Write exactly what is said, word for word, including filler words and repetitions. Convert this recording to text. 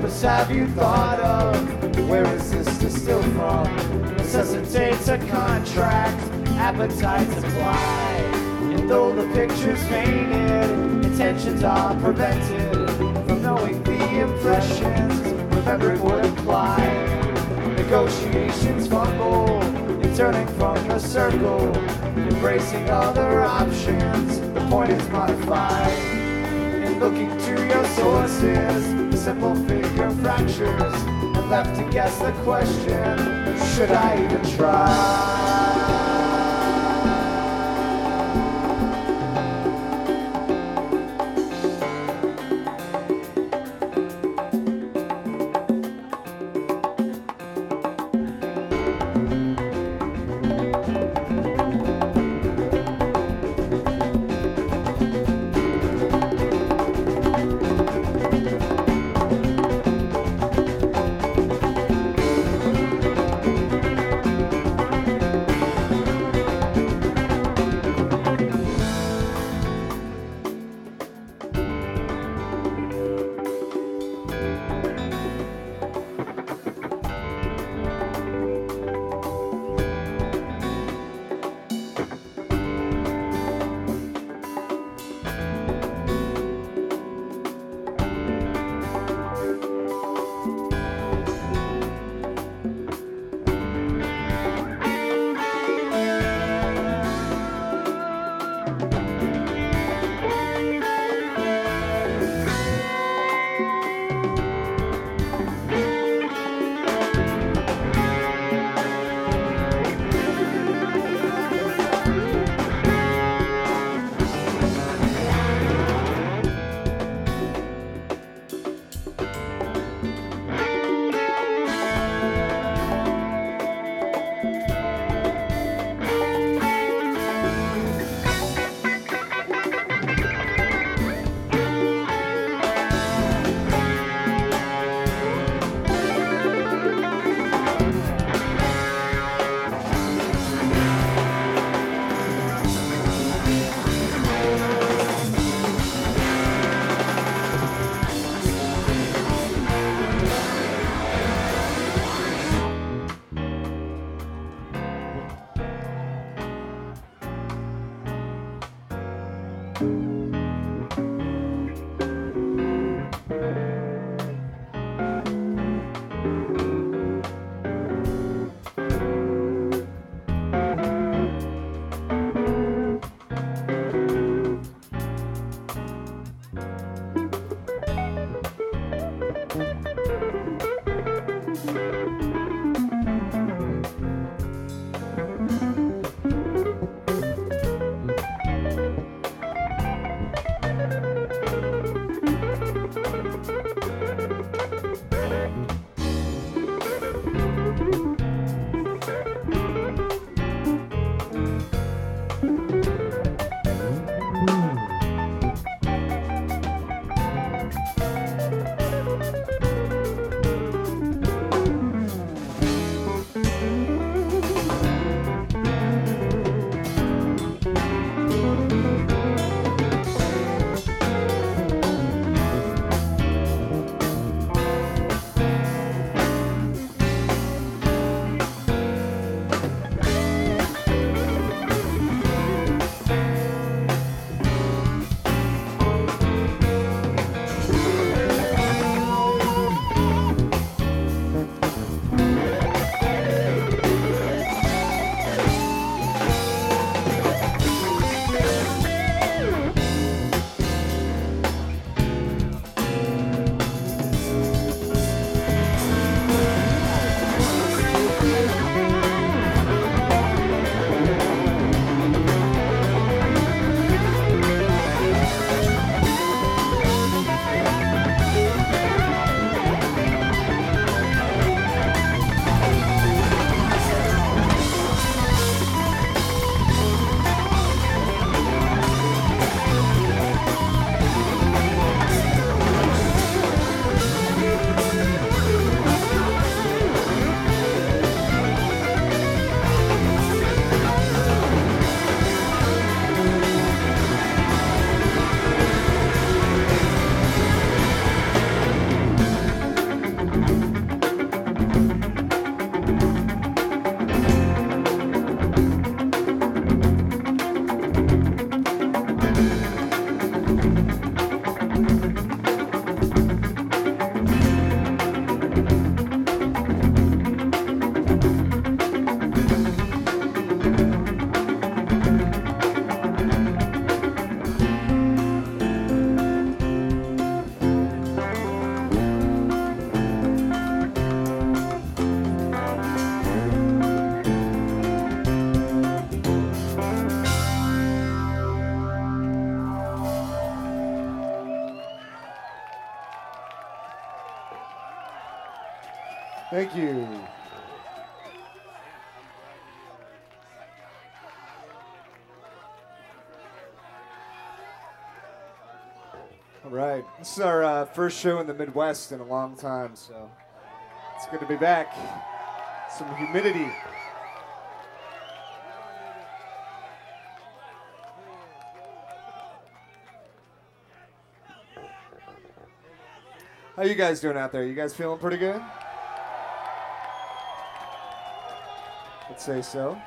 purpose have you thought of? Where is this distilled from? Necessitates a contract, appetites apply. And though the picture's faded, intentions are prevented from knowing the impressions remembering would imply. Negotiations fumble in turning from the circle, embracing other options. The point is modified. In looking to your sources, the simple figure fractures and left to guess the question, should I even try? Thank you. All right, this is our uh, first show in the Midwest in a long time, so it's good to be back. Some humidity. How you guys doing out there? You guys feeling pretty good? I'd say so.